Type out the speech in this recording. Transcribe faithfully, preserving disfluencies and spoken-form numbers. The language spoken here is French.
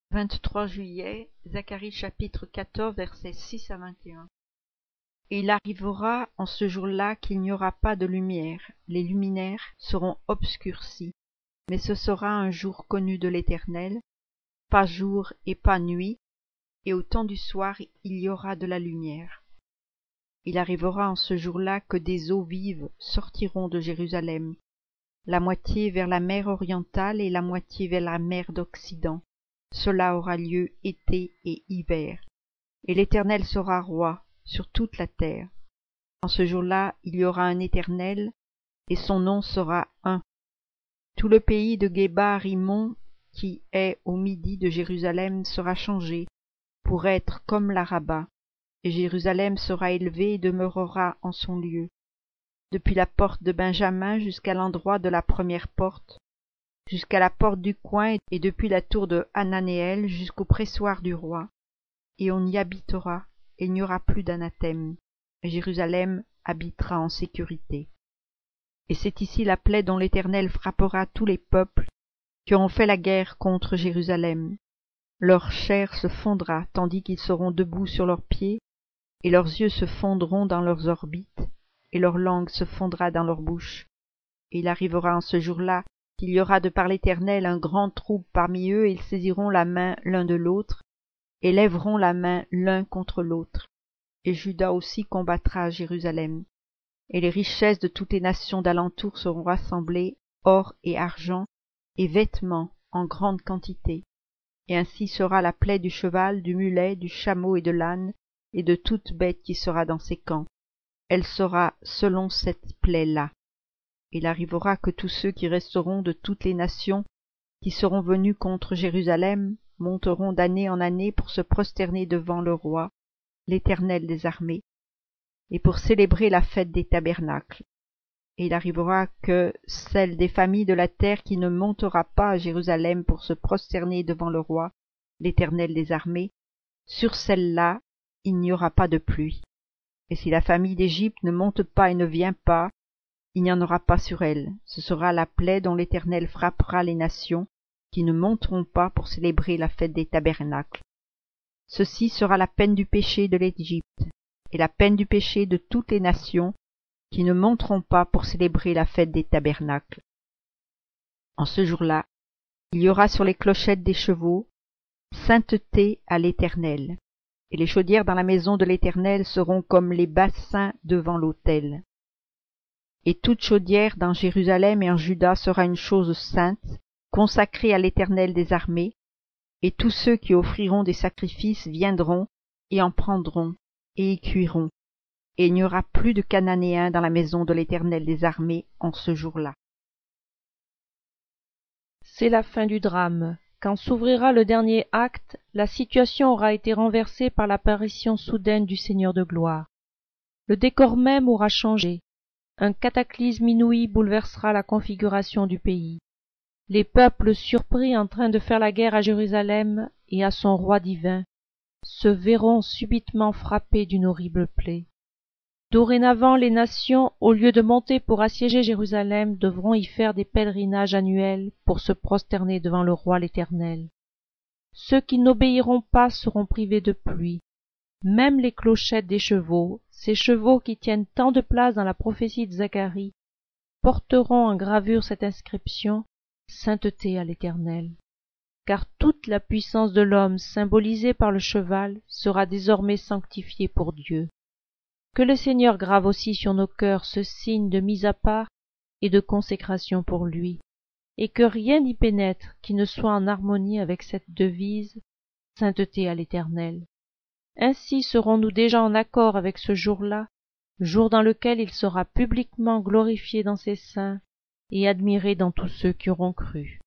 vingt-trois juillet, Zacharie chapitre quatorze, versets six à vingt et un. Et il arrivera en ce jour-là qu'il n'y aura pas de lumière, les luminaires seront obscurcis, mais ce sera un jour connu de l'Éternel, pas jour et pas nuit, et au temps du soir il y aura de la lumière. Il arrivera en ce jour-là que des eaux vives sortiront de Jérusalem, la moitié vers la mer orientale et la moitié vers la mer d'Occident. Cela aura lieu été et hiver. Et l'Éternel sera roi sur toute la terre. En ce jour-là, il y aura un Éternel, et son nom sera un. Tout le pays de Geba Rimon, qui est au midi de Jérusalem, sera changé, pour être comme l'Araba, et Jérusalem sera élevée et demeurera en son lieu. Depuis la porte de Benjamin jusqu'à l'endroit de la première porte, jusqu'à la porte du coin, et depuis la tour de Hananéel jusqu'au pressoir du roi. Et on y habitera, et il n'y aura plus d'anathème. Et Jérusalem habitera en sécurité. Et c'est ici la plaie dont l'Éternel frappera tous les peuples qui auront fait la guerre contre Jérusalem. Leur chair se fondra, tandis qu'ils seront debout sur leurs pieds, et leurs yeux se fondront dans leurs orbites, et leur langue se fondra dans leur bouche. Et il arrivera en ce jour-là qu'il y aura de par l'Éternel un grand trouble parmi eux, et ils saisiront la main l'un de l'autre, et lèveront la main l'un contre l'autre. Et Juda aussi combattra à Jérusalem. Et les richesses de toutes les nations d'alentour seront rassemblées, or et argent, et vêtements en grande quantité. Et ainsi sera la plaie du cheval, du mulet, du chameau et de l'âne, et de toute bête qui sera dans ces camps. Elle sera selon cette plaie-là. Il arrivera que tous ceux qui resteront de toutes les nations qui seront venus contre Jérusalem monteront d'année en année pour se prosterner devant le roi, l'Éternel des armées, et pour célébrer la fête des tabernacles. Et il arrivera que celle des familles de la terre qui ne montera pas à Jérusalem pour se prosterner devant le roi, l'Éternel des armées, sur celle-là il n'y aura pas de pluie. Et si la famille d'Égypte ne monte pas et ne vient pas, il n'y en aura pas sur elle. Ce sera la plaie dont l'Éternel frappera les nations qui ne monteront pas pour célébrer la fête des tabernacles. Ceci sera la peine du péché de l'Égypte, et la peine du péché de toutes les nations qui ne monteront pas pour célébrer la fête des tabernacles. En ce jour-là, il y aura sur les clochettes des chevaux sainteté à l'Éternel, et les chaudières dans la maison de l'Éternel seront comme les bassins devant l'autel. Et toute chaudière dans Jérusalem et en Juda sera une chose sainte, consacrée à l'Éternel des armées, et tous ceux qui offriront des sacrifices viendront et en prendront et y cuiront, et il n'y aura plus de Cananéens dans la maison de l'Éternel des armées en ce jour-là. C'est la fin du drame. Quand s'ouvrira le dernier acte, la situation aura été renversée par l'apparition soudaine du Seigneur de gloire. Le décor même aura changé. Un cataclysme inouï bouleversera la configuration du pays. Les peuples surpris en train de faire la guerre à Jérusalem et à son roi divin se verront subitement frappés d'une horrible plaie. Dorénavant, les nations, au lieu de monter pour assiéger Jérusalem, devront y faire des pèlerinages annuels pour se prosterner devant le roi l'Éternel. Ceux qui n'obéiront pas seront privés de pluie. Même les clochettes des chevaux, ces chevaux qui tiennent tant de place dans la prophétie de Zacharie, porteront en gravure cette inscription « Sainteté à l'Éternel ». Car toute la puissance de l'homme symbolisée par le cheval sera désormais sanctifiée pour Dieu. Que le Seigneur grave aussi sur nos cœurs ce signe de mise à part et de consécration pour lui, et que rien n'y pénètre qui ne soit en harmonie avec cette devise « Sainteté à l'Éternel ». Ainsi serons-nous déjà en accord avec ce jour-là, jour dans lequel il sera publiquement glorifié dans ses saints et admiré dans tous ceux qui auront cru.